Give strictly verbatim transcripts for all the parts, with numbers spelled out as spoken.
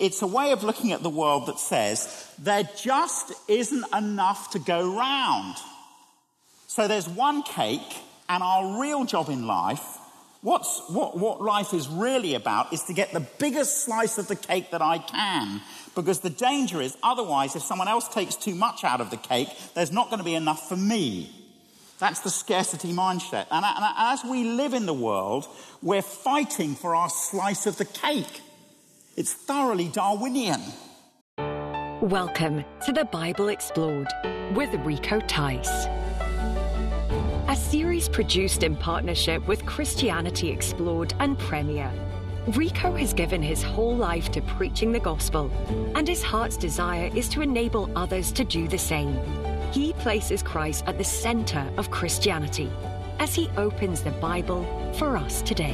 It's a way of looking at the world that says there just isn't enough to go round. So there's one cake, and our real job in life, what's, what, what life is really about, is to get the biggest slice of the cake that I can. Because the danger is, otherwise, if someone else takes too much out of the cake, there's not going to be enough for me. That's the scarcity mindset. And, and as we live in the world, we're fighting for our slice of the cake. It's thoroughly Darwinian. Welcome to the Bible Explored with Rico Tice. A series produced in partnership with Christianity Explored and Premier. Rico has given his whole life to preaching the gospel, and his heart's desire is to enable others to do the same. He places Christ at the center of Christianity as he opens the Bible for us today.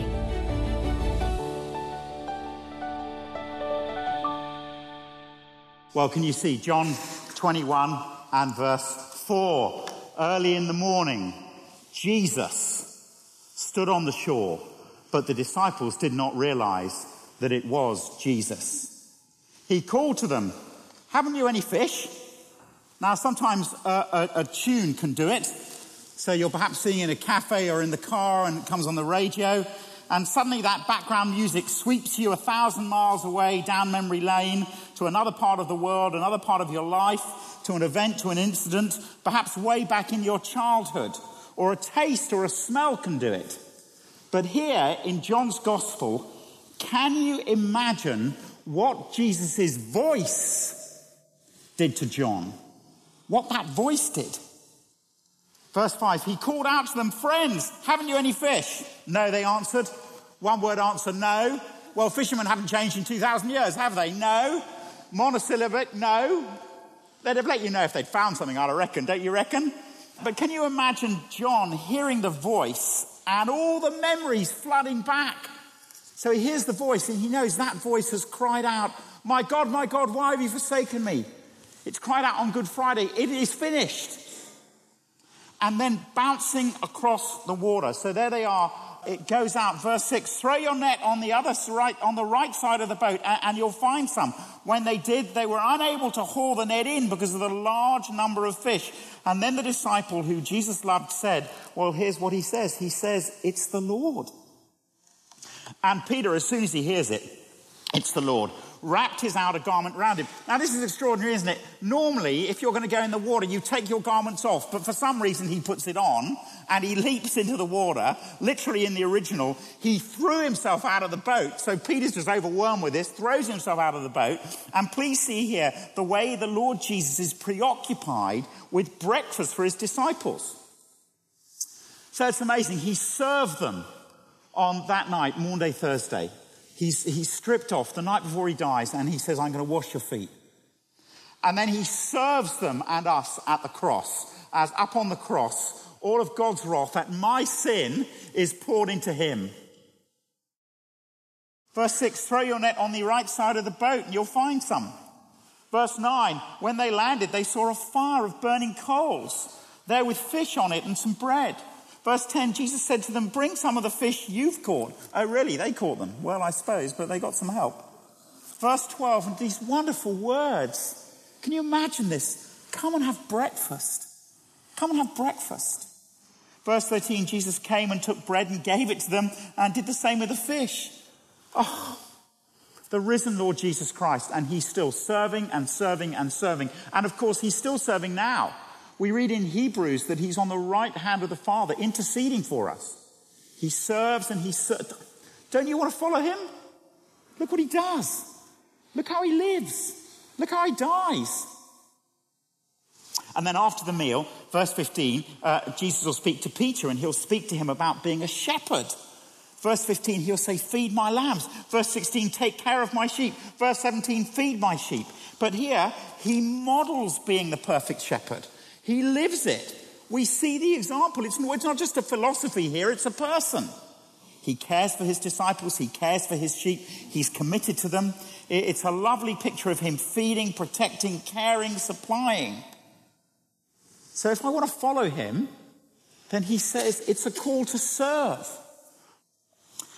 Well, can you see John twenty-one and verse four? Early in the morning, Jesus stood on the shore, but the disciples did not realize that it was Jesus. He called to them, "Haven't you any fish?" Now, sometimes a, a, a tune can do it. So you're perhaps sitting in a cafe or in the car and it comes on the radio, and suddenly that background music sweeps you a thousand miles away down memory lane to another part of the world, another part of your life, to an event, to an incident, perhaps way back in your childhood. Or a taste or a smell can do it. But here in John's Gospel, can you imagine what Jesus' voice did to John? What that voice did? Verse five, he called out to them, "Friends, haven't you any fish?" "No," they answered. One word answer, no. Well, fishermen haven't changed in two thousand years, have they? No. Monosyllabic, no. They'd have let you know if they'd found something, I reckon, don't you reckon? But can you imagine John hearing the voice and all the memories flooding back? So he hears the voice and he knows that voice has cried out, "My God, my God, why have you forsaken me?" It's cried out on Good Friday, "It is finished." And then bouncing across the water. So there they are. It goes out, verse six, "Throw your net on the other right, on the right side of the boat, and, and you'll find some." When they did, they were unable to haul the net in because of the large number of fish. And then the disciple who Jesus loved said, well, here's what he says. He says, "It's the Lord." And Peter, as soon as he hears it, "It's the Lord," wrapped his outer garment round him. Now, this is extraordinary, isn't it? Normally, if you're going to go in the water, you take your garments off. But for some reason, he puts it on and he leaps into the water. Literally in the original, he threw himself out of the boat. So Peter's just overwhelmed with this, throws himself out of the boat. And please see here the way the Lord Jesus is preoccupied with breakfast for his disciples. So it's amazing. He served them on that night, Maundy Thursday. He's, he's stripped off the night before he dies, and he says, "I'm going to wash your feet." And then he serves them and us at the cross, as up on the cross, all of God's wrath, that my sin is poured into him. Verse six, "Throw your net on the right side of the boat and you'll find some." Verse nine, when they landed, they saw a fire of burning coals there with fish on it and some bread. Verse ten, Jesus said to them, "Bring some of the fish you've caught." Oh, really? They caught them? Well, I suppose, but they got some help. Verse twelve, and these wonderful words. Can you imagine this? Come and have breakfast. Come and have breakfast. Verse thirteen, Jesus came and took bread and gave it to them and did the same with the fish. Oh, the risen Lord Jesus Christ, and he's still serving and serving and serving. And of course, he's still serving now. We read in Hebrews that he's on the right hand of the Father, interceding for us. He serves and he serves. Don't you want to follow him? Look what he does. Look how he lives. Look how he dies. And then after the meal, verse fifteen, uh, Jesus will speak to Peter and he'll speak to him about being a shepherd. Verse fifteen, he'll say, "Feed my lambs." Verse sixteen, "Take care of my sheep." Verse seventeen, "Feed my sheep." But here, he models being the perfect shepherd. He lives it. We see the example. It's, it's not just a philosophy here, it's a person. He cares for his disciples. He cares for his sheep. He's committed to them. It's a lovely picture of him feeding, protecting, caring, supplying. So if I want to follow him, then he says it's a call to serve.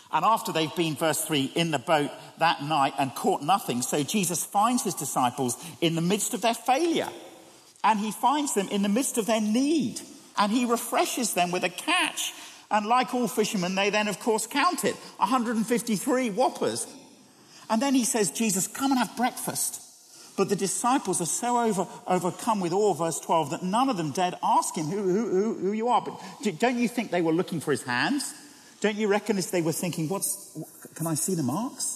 And after they've been, verse three, in the boat that night and caught nothing, so Jesus finds his disciples in the midst of their failure. And he finds them in the midst of their need. And he refreshes them with a catch. And like all fishermen, they then, of course, count it. one hundred fifty-three whoppers. And then he says, Jesus, come and have breakfast. But the disciples are so over, overcome with awe, verse twelve, that none of them dared ask him who, who, who, who you are. But don't you think they were looking for his hands? Don't you reckon as they were thinking, what's, can I see the marks?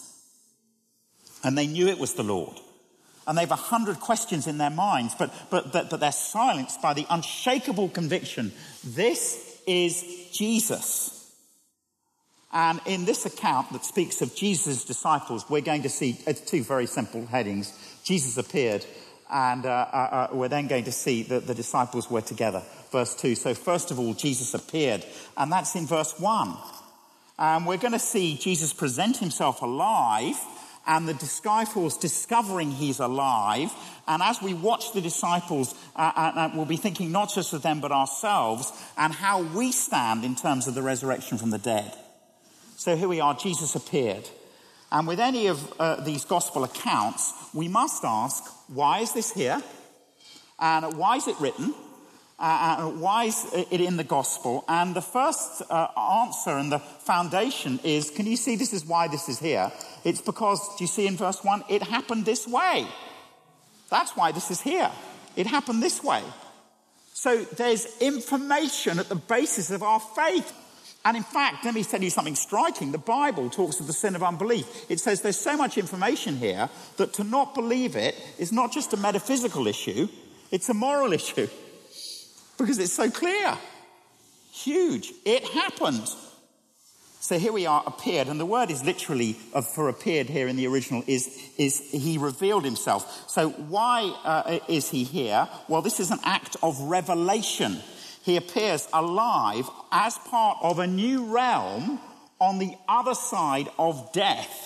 And they knew it was the Lord. And they've a hundred questions in their minds, but, but, but, but they're silenced by the unshakable conviction, this is Jesus. And in this account that speaks of Jesus' disciples, we're going to see two very simple headings. Jesus appeared, and uh, uh, uh, we're then going to see that the disciples were together. Verse two. So first of all, Jesus appeared, and that's in verse one. And we're going to see Jesus present himself alive, and the disciples discovering he's alive. And as we watch the disciples, uh, uh, we'll be thinking not just of them but ourselves, and how we stand in terms of the resurrection from the dead. So here we are, Jesus appeared. And with any of uh, these gospel accounts, we must ask, why is this here? And why is it written? Uh, uh, why is it in the gospel? And the first uh, answer and the foundation is, can you see this is why this is here? It's because, do you see in verse one, it happened this way. That's why this is here. It happened this way. So there's information at the basis of our faith. And in fact, let me tell you something striking. The Bible talks of the sin of unbelief. It says there's so much information here that to not believe it is not just a metaphysical issue, it's a moral issue. Because it's so clear. Huge. It happened. So here we are, appeared. And the word is literally, of, for appeared here in the original, is, is he revealed himself. So why uh, is he here? Well, this is an act of revelation. He appears alive as part of a new realm on the other side of death.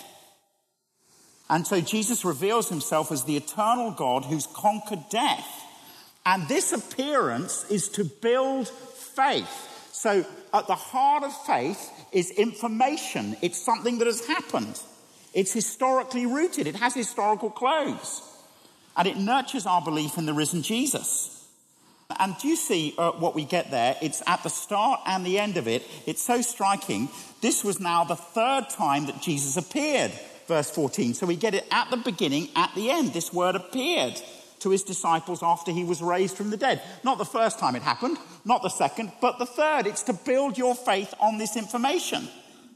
And so Jesus reveals himself as the eternal God who's conquered death. And this appearance is to build faith. So at the heart of faith is information. It's something that has happened. It's historically rooted. It has historical clothes. And it nurtures our belief in the risen Jesus. And do you see uh, what we get there? It's at the start and the end of it. It's so striking. This was now the third time that Jesus appeared, verse fourteen. So we get it at the beginning, at the end. This word appeared to his disciples after he was raised from the dead. Not the first time it happened, not the second, but the third. It's to build your faith on this information.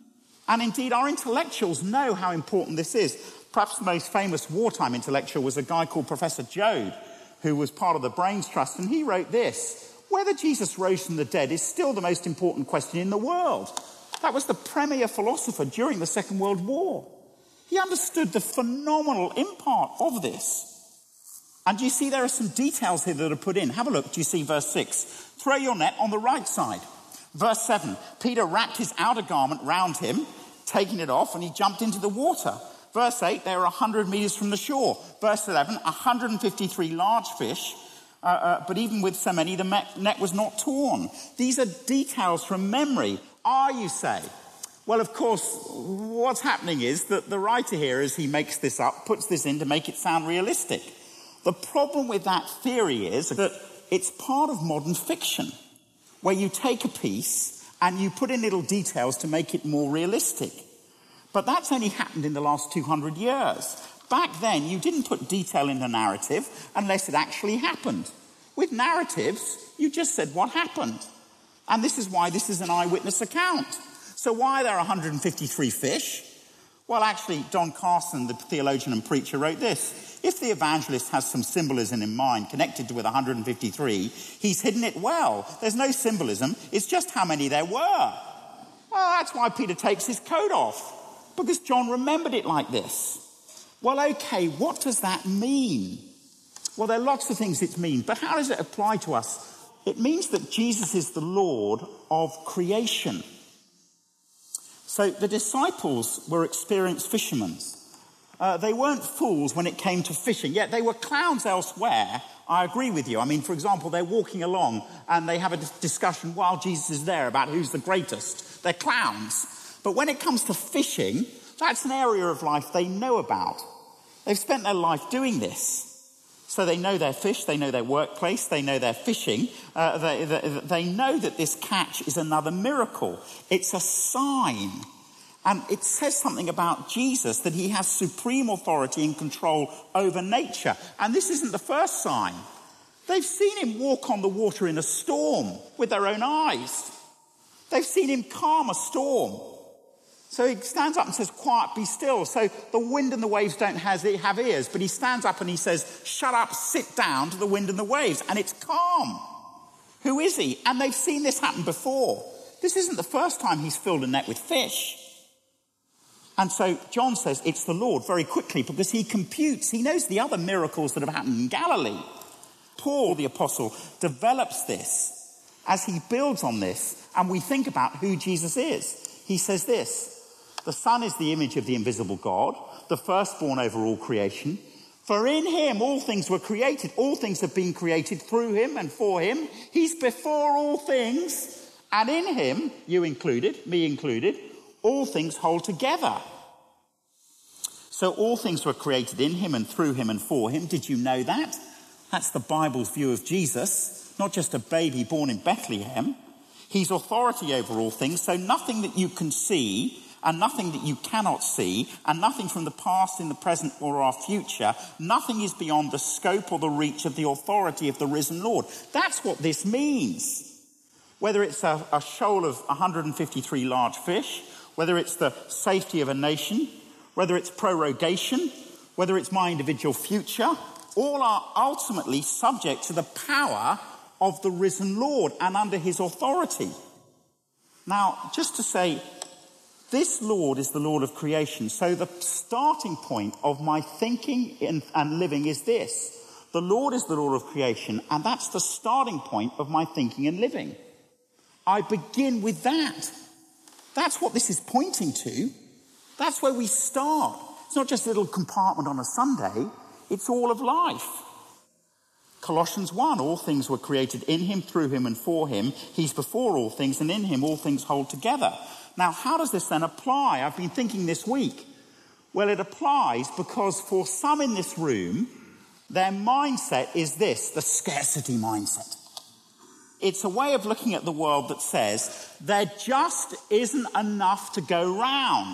And indeed, our intellectuals know how important this is. Perhaps the most famous wartime intellectual was a guy called Professor Joad, who was part of the Brains Trust, and he wrote this: whether Jesus rose from the dead is still the most important question in the world. That was the premier philosopher during the Second World War. He understood the phenomenal import of this. And do you see there are some details here that are put in? Have a look. Do you see verse six? Throw your net on the right side. Verse seven, Peter wrapped his outer garment round him, taking it off, and he jumped into the water. Verse eight, they were one hundred meters from the shore. Verse eleven, one hundred fifty-three large fish, uh, uh, but even with so many, the net was not torn. These are details from memory. Are you say? Well, of course, what's happening is that the writer here, as he makes this up, puts this in to make it sound realistic. The problem with that theory is that it's part of modern fiction, where you take a piece and you put in little details to make it more realistic. But that's only happened in the last two hundred years. Back then, you didn't put detail in the narrative unless it actually happened. With narratives, you just said what happened. And this is why this is an eyewitness account. So why are there one hundred fifty-three fish? Well, actually, Don Carson, the theologian and preacher, wrote this: if the evangelist has some symbolism in mind connected with one hundred fifty-three, he's hidden it well. There's no symbolism. It's just how many there were. Well, that's why Peter takes his coat off, because John remembered it like this. Well, okay, what does that mean? Well, there are lots of things it means, but how does it apply to us? It means that Jesus is the Lord of creation. So the disciples were experienced fishermen. Uh, they weren't fools when it came to fishing, yet they were clowns elsewhere. I agree with you. I mean, for example, they're walking along and they have a discussion while Jesus is there about who's the greatest. They're clowns. But when it comes to fishing, that's an area of life they know about. They've spent their life doing this. So they know their fish, they know their workplace, they know their fishing. Uh, they, they, they know that this catch is another miracle. It's a sign. And it says something about Jesus, that he has supreme authority and control over nature. And this isn't the first sign. They've seen him walk on the water in a storm with their own eyes. They've seen him calm a storm. So he stands up and says, quiet, be still. So the wind and the waves don't have ears, but he stands up and he says, shut up, sit down to the wind and the waves. And it's calm. Who is he? And they've seen this happen before. This isn't the first time he's filled a net with fish. And so John says it's the Lord very quickly because he computes. He knows the other miracles that have happened in Galilee. Paul, the apostle, develops this as he builds on this and we think about who Jesus is. He says this, the Son is the image of the invisible God, the firstborn over all creation. For in him all things were created. All things have been created through him and for him. He's before all things. And in him, you included, me included, all things hold together. So all things were created in him and through him and for him. Did you know that? That's the Bible's view of Jesus, not just a baby born in Bethlehem. He's authority over all things, so nothing that you can see and nothing that you cannot see and nothing from the past, in the present or our future, nothing is beyond the scope or the reach of the authority of the risen Lord. That's what this means. Whether it's a, a shoal of one hundred fifty-three large fish, whether it's the safety of a nation, whether it's prorogation, whether it's my individual future, all are ultimately subject to the power of the risen Lord and under his authority. Now, just to say, this Lord is the Lord of creation. So the starting point of my thinking and, and living is this. The Lord is the Lord of creation, and that's the starting point of my thinking and living. I begin with that. That's what this is pointing to. That's where we start. It's not just a little compartment on a Sunday. It's all of life. Colossians one, all things were created in him, through him, and for him. He's before all things, and in him all things hold together. Now, how does this then apply? I've been thinking this week. Well, it applies because for some in this room, their mindset is this, the scarcity mindset. It's a way of looking at the world that says there just isn't enough to go round.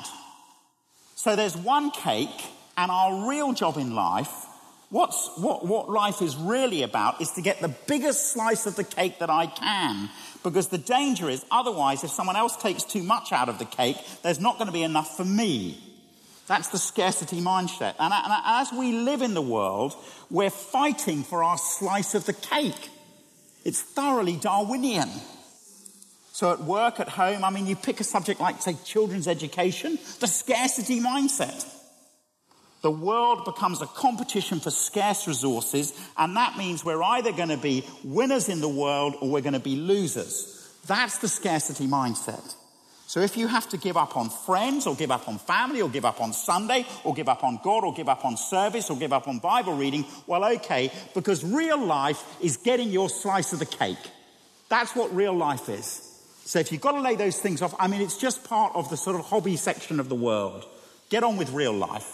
So there's one cake, and our real job in life, what's, what, what life is really about, is to get the biggest slice of the cake that I can. Because the danger is, otherwise, if someone else takes too much out of the cake, there's not going to be enough for me. That's the scarcity mindset. And, and as we live in the world, we're fighting for our slice of the cake. It's thoroughly Darwinian. So at work, at home, I mean, you pick a subject like, say, children's education, the scarcity mindset. The world becomes a competition for scarce resources, and that means we're either going to be winners in the world or we're going to be losers. That's the scarcity mindset. So if you have to give up on friends or give up on family or give up on Sunday or give up on God or give up on service or give up on Bible reading, well, okay, because real life is getting your slice of the cake. That's what real life is. So if you've got to lay those things off, I mean, it's just part of the sort of hobby section of the world. Get on with real life.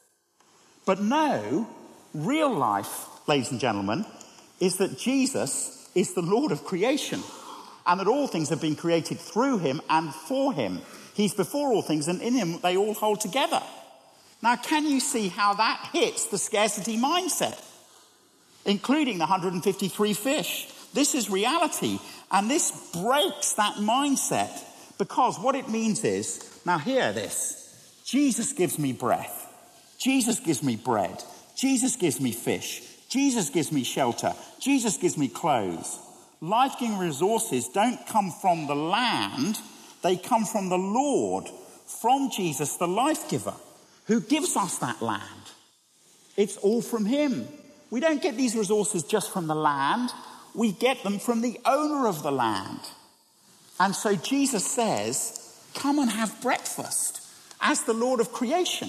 But no, real life, ladies and gentlemen, is that Jesus is the Lord of creation and that all things have been created through him and for him. He's before all things, and in him they all hold together. Now, can you see how that hits the scarcity mindset, including the one hundred fifty-three fish? This is reality, and this breaks that mindset, because what it means is, now hear this, Jesus gives me breath. Jesus gives me bread. Jesus gives me fish. Jesus gives me shelter. Jesus gives me clothes. Life-giving resources don't come from the land. They come from the Lord, from Jesus, the life-giver, who gives us that land. It's all from him. We don't get these resources just from the land. We get them from the owner of the land. And so Jesus says, come and have breakfast as the Lord of creation.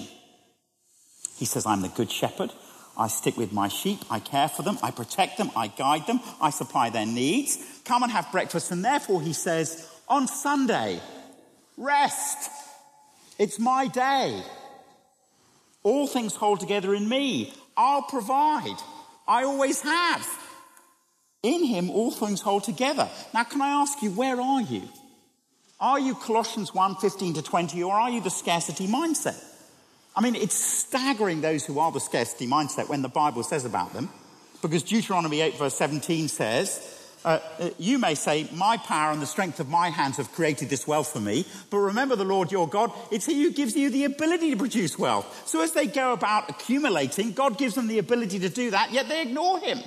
He says, I'm the good shepherd. I stick with my sheep. I care for them. I protect them. I guide them. I supply their needs. Come and have breakfast. And therefore, he says, on Sunday, rest. It's my day. All things hold together in me. I'll provide. I always have. In him, all things hold together. Now, can I ask you, where are you? Are you Colossians one, fifteen to twenty, or are you the scarcity mindset? I mean, it's staggering those who are the scarcity mindset when the Bible says about them. Because Deuteronomy eight, verse seventeen says, uh, you may say, my power and the strength of my hands have created this wealth for me. But remember the Lord your God, it's he who gives you the ability to produce wealth. So as they go about accumulating, God gives them the ability to do that, yet they ignore him.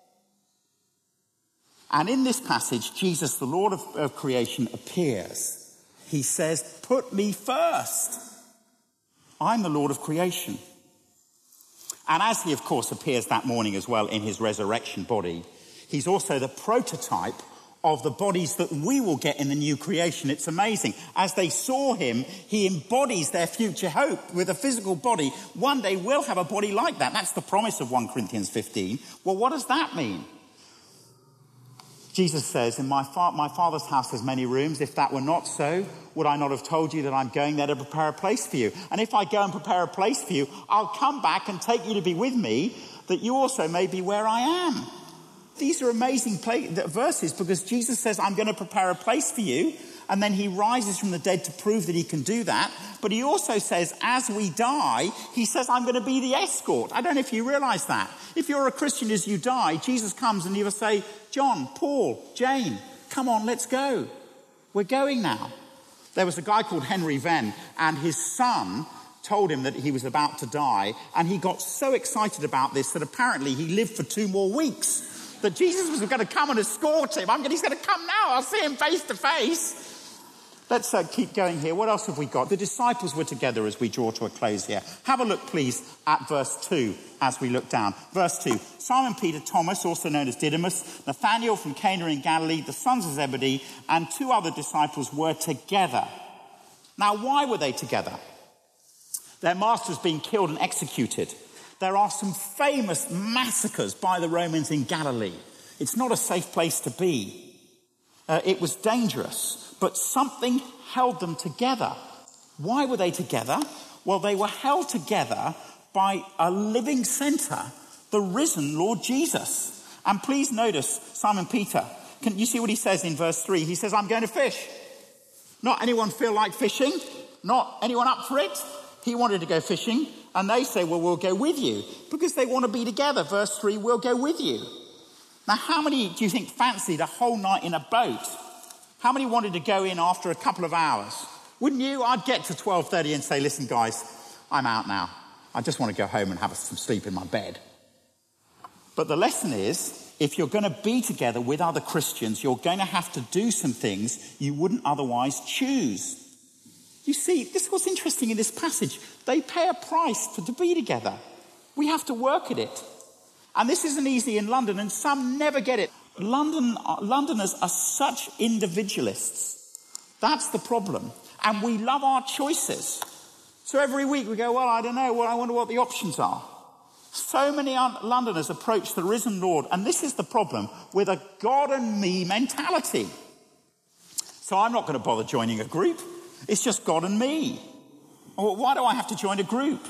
And in this passage, Jesus, the Lord of, of creation, appears. He says, put me first. I'm the Lord of creation. And as he, of course, appears that morning as well in his resurrection body, he's also the prototype of the bodies that we will get in the new creation. It's amazing. As they saw him, he embodies their future hope with a physical body. One day we'll have a body like that. That's the promise of First Corinthians fifteen. Well, what does that mean? Jesus says, in my, fa- my Father's house has many rooms. If that were not so, would I not have told you that I'm going there to prepare a place for you? And if I go and prepare a place for you, I'll come back and take you to be with me, that you also may be where I am. These are amazing pla- verses because Jesus says, I'm going to prepare a place for you. And then he rises from the dead to prove that he can do that. But he also says, as we die, he says, I'm going to be the escort. I don't know if you realize that. If you're a Christian as you die, Jesus comes and he will say, John, Paul, Jane, come on, let's go. We're going now. There was a guy called Henry Venn, and his son told him that he was about to die. And he got so excited about this that apparently he lived for two more weeks. That Jesus was going to come and escort him. I'm going, he's going to come now. I'll see him face to face. Let's uh, keep going here. What else have we got? The disciples were together as we draw to a close here. Have a look, please, at verse two as we look down. Verse two. Simon Peter, Thomas, also known as Didymus, Nathanael from Cana in Galilee, the sons of Zebedee, and two other disciples were together. Now, why were they together? Their master's been killed and executed. There are some famous massacres by the Romans in Galilee. It's not a safe place to be. Uh, it was dangerous. But something held them together. Why were they together? Well, they were held together by a living centre, the risen Lord Jesus. And please notice Simon Peter. Can you see what he says in verse three? He says, I'm going to fish. Not anyone feel like fishing? Not anyone up for it? He wanted to go fishing. And they say, well, we'll go with you. Because they want to be together. Verse three, we'll go with you. Now, how many do you think fancied a whole night in a boat? How many wanted to go in after a couple of hours? Wouldn't you? I'd get to twelve thirty and say, listen, guys, I'm out now. I just want to go home and have some sleep in my bed. But the lesson is, if you're going to be together with other Christians, you're going to have to do some things you wouldn't otherwise choose. You see, this is what's interesting in this passage. They pay a price for, to be together. We have to work at it. And this isn't easy in London, and some never get it. London, Londoners are such individualists. That's the problem. And we love our choices. So every week we go, well, I don't know. Well, I wonder what the options are. So many Londoners approach the risen Lord. And this is the problem with a God and me mentality. So I'm not going to bother joining a group. It's just God and me. Well, why do I have to join a group?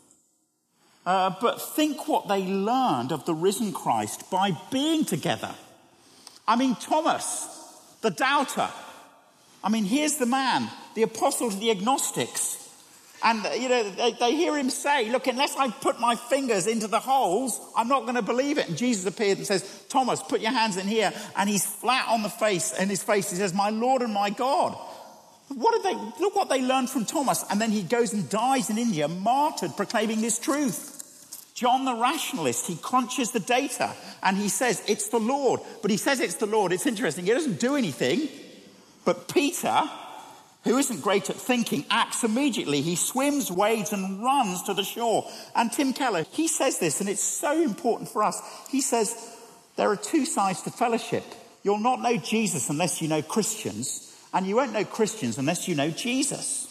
Uh, but think what they learned of the risen Christ by being together. I mean, Thomas, the doubter. I mean, here's the man, the apostle to the agnostics. And, you know, they, they hear him say, look, unless I put my fingers into the holes, I'm not going to believe it. And Jesus appeared and says, Thomas, put your hands in here. And he's flat on the face, in his face. He says, my Lord and my God. What did they, look what they learned from Thomas. And then he goes and dies in India, martyred, proclaiming this truth. John the rationalist, he crunches the data and he says, it's the Lord. But he says it's the Lord. It's interesting. He doesn't do anything. But Peter, who isn't great at thinking, acts immediately. He swims, wades and runs to the shore. And Tim Keller, he says this, and it's so important for us. He says, there are two sides to fellowship. You'll not know Jesus unless you know Christians. And you won't know Christians unless you know Jesus.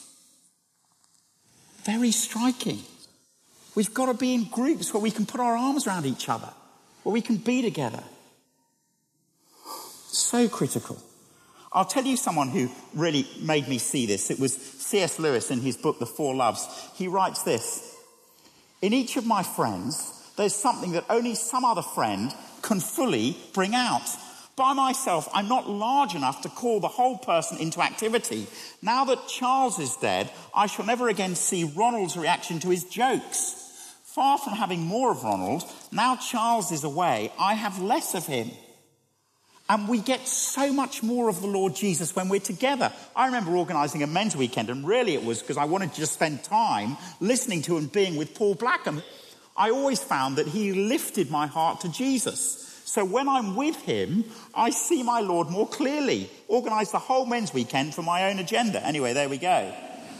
Very striking. We've got to be in groups where we can put our arms around each other, where we can be together. So critical. I'll tell you someone who really made me see this. It was C S Lewis in his book, The Four Loves. He writes this: in each of my friends, there's something that only some other friend can fully bring out. By myself, I'm not large enough to call the whole person into activity. Now that Charles is dead, I shall never again see Ronald's reaction to his jokes. Far from having more of Ronald, now Charles is away, I have less of him. And we get so much more of the Lord Jesus when we're together. I remember organising a men's weekend, and really it was because I wanted to just spend time listening to and being with Paul Blackham. I always found that he lifted my heart to Jesus. So when I'm with him, I see my Lord more clearly. Organised the whole men's weekend for my own agenda. Anyway, there we go.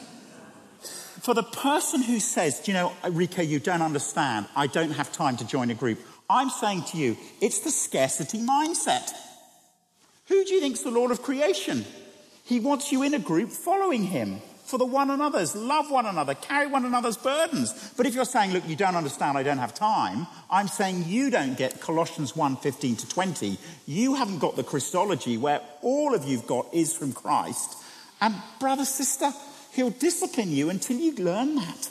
For the person who says, do you know, Rico, you don't understand, I don't have time to join a group, I'm saying to you, it's the scarcity mindset. Who do you think's the Lord of creation? He wants you in a group following him. For the one another's, love one another, carry one another's burdens. But if you're saying, look, you don't understand, I don't have time, I'm saying you don't get Colossians one, fifteen to twenty. You haven't got the Christology where all of you've got is from Christ. And brother, sister, he'll discipline you until you learn that.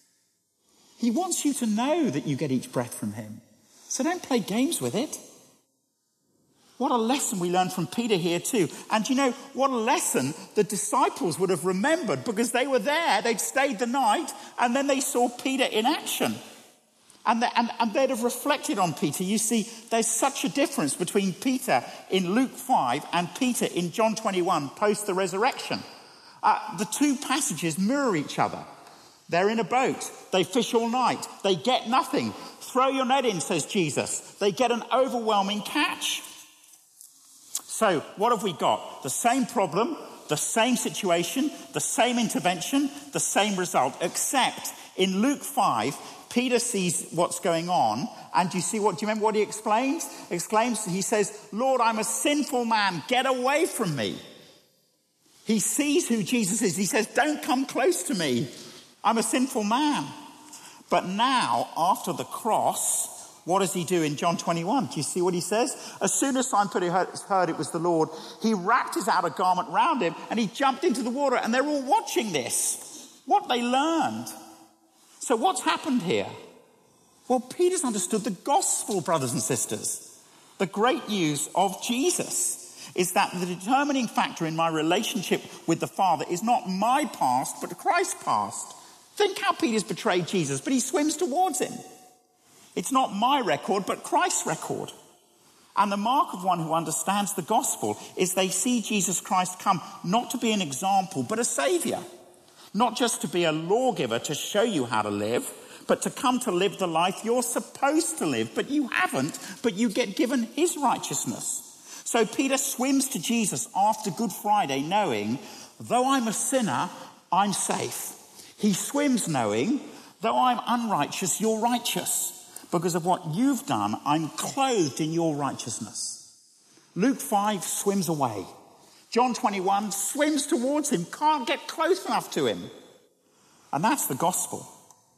He wants you to know that you get each breath from him. So don't play games with it. What a lesson we learn from Peter here too. And you know, what a lesson the disciples would have remembered, because they were there, they'd stayed the night, and then they saw Peter in action. And, the, and, and they'd have reflected on Peter. You see, there's such a difference between Peter in Luke five and Peter in John twenty-one, post the resurrection. Uh, the two passages mirror each other. They're in a boat. They fish all night. They get nothing. Throw your net in, says Jesus. They get an overwhelming catch. So what have we got? The same problem, the same situation, the same intervention, the same result, except in Luke five, Peter sees what's going on, and do you see what, do you remember what he explains? Exclaims, he says, Lord, I'm a sinful man, get away from me. He sees who Jesus is. He says, don't come close to me. I'm a sinful man. But now, after the cross, what does he do in John twenty-one? Do you see what he says? As soon as Simon Peter heard it was the Lord, he wrapped his outer garment round him and he jumped into the water, and they're all watching this. What they learned. So what's happened here? Well, Peter's understood the gospel, brothers and sisters. The great news of Jesus is that the determining factor in my relationship with the Father is not my past, but Christ's past. Think how Peter's betrayed Jesus, but he swims towards him. It's not my record, but Christ's record. And the mark of one who understands the gospel is they see Jesus Christ come not to be an example, but a saviour. Not just to be a lawgiver to show you how to live, but to come to live the life you're supposed to live, but you haven't, but you get given his righteousness. So Peter swims to Jesus after Good Friday knowing, though I'm a sinner, I'm safe. He swims knowing, though I'm unrighteous, you're righteous. Because of what you've done, I'm clothed in your righteousness. Luke five swims away. John twenty-one swims towards him, can't get close enough to him. And that's the gospel.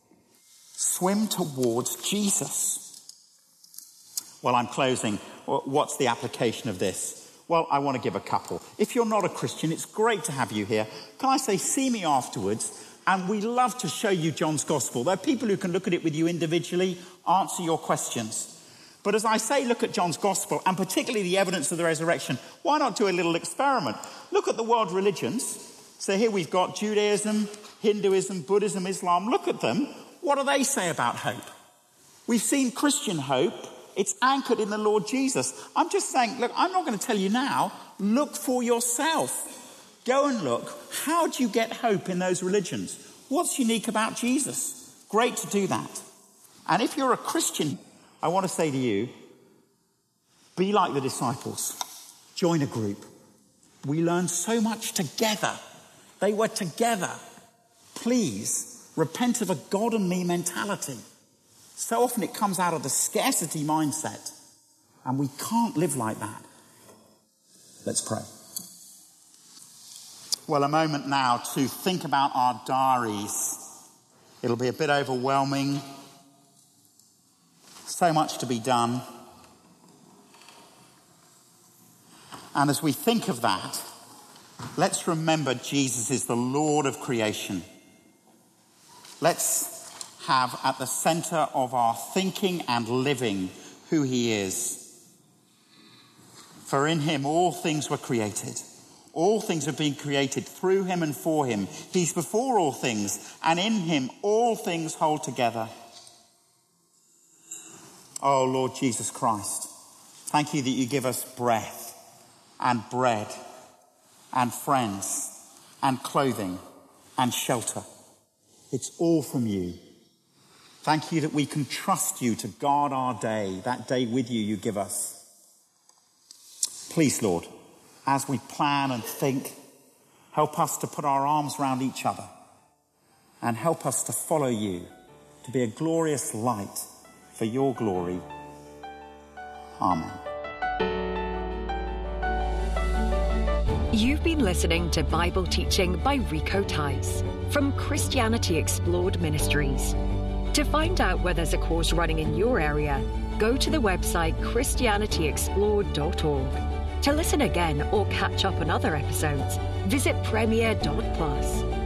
Swim towards Jesus. Well, I'm closing. What's the application of this? Well, I want to give a couple. If you're not a Christian, it's great to have you here. Can I say, see me afterwards? And we love to show you John's gospel. There are people who can look at it with you individually, answer your questions. But as I say, look at John's gospel, and particularly the evidence of the resurrection, why not do a little experiment? Look at the world religions. So here we've got Judaism, Hinduism, Buddhism, Islam. Look at them. What do they say about hope? We've seen Christian hope. It's anchored in the Lord Jesus. I'm just saying, look, I'm not going to tell you now. Look for yourself. Go and look. How do you get hope in those religions? What's unique about Jesus? Great to do that. And if you're a Christian, I want to say to you, be like the disciples. Join a group. We learn so much together. They were together. Please, repent of a God and me mentality. So often it comes out of the scarcity mindset. And we can't live like that. Let's pray. Well, a moment now to think about our diaries. It'll be a bit overwhelming. So much to be done. And as we think of that, Let's remember Jesus is the Lord of creation. Let's have at the center of our thinking and living who he is. For in him all things were created. All things have been created through him and for him. He's before all things, and in him all things hold together. Oh, Lord Jesus Christ, thank you that you give us breath and bread and friends and clothing and shelter. It's all from you. Thank you that we can trust you to guard our day, that day with you you give us. Please, Lord, as we plan and think, help us to put our arms around each other and help us to follow you, to be a glorious light for your glory. Amen. You've been listening to Bible teaching by Rico Tice from Christianity Explored Ministries. To find out where there's a course running in your area, go to the website christianity explored dot org. To listen again or catch up on other episodes, visit premier dot plus.